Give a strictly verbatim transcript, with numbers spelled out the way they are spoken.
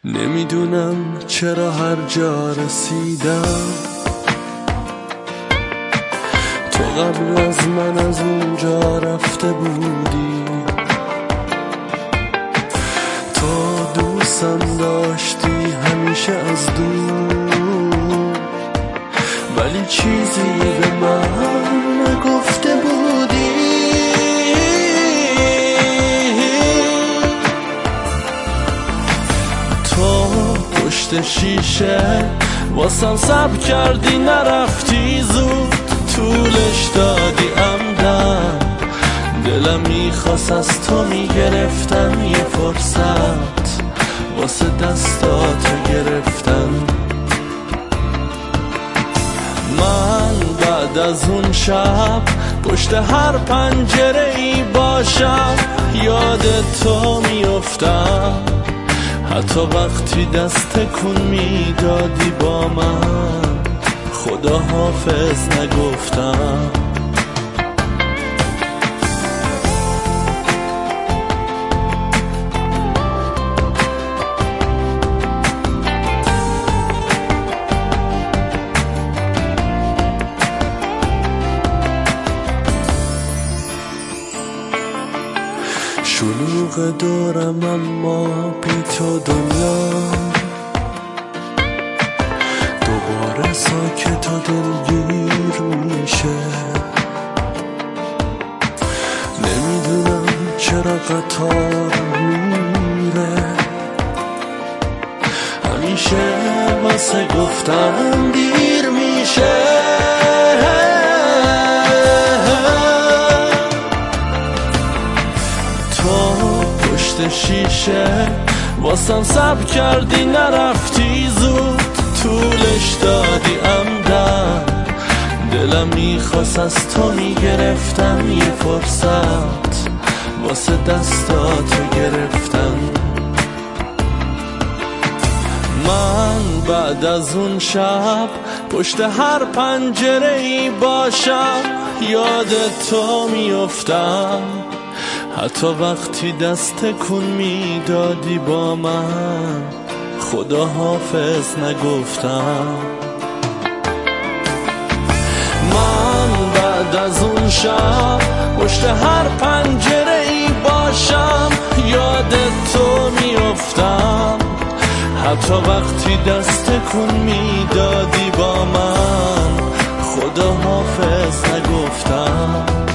نمیدونم چرا هر جا رسیدم تو قبل از من از اونجا رفته بودی. تو دوستم داشتی همیشه از دور، ولی چیزی به من نگفته بودی. تو پشت شیشه واسم صبر کردی، نرفتی زود، طولش دادی عمدن. دلم میخواست از تو میگرفتم یه فرصت واسه دستات گرفتن. من بعد از اون شب پشت هر پنجره ای باشم یاد تو میافتم، حتی وقتی دست تکون میدادی با من خدا حافظ نگفتم. شلوغ دورم اما بی تو دنیا دوباره ساکت و دلگیر میشه. نمیدونم چرا قطار میره، همیشه واسه گفتم دیر میشه. پشت شیشه واسم صبر کردی، نرفتی زود، طولش دادی عمدن. دلم میخواست از تو میگرفتم یه فرصت واسه دستاتو گرفتن. من بعد از اون شب پشت هر پنجره ای باشم یاد تو میافتم، حتی وقتی دست تکون میدادی با من خدا حافظ نگفتم. من بعد از اون شب پشت هر پنجره ای باشم یاد تو میافتم، حتی وقتی دست تکون میدادی با من خدا حافظ نگفتم.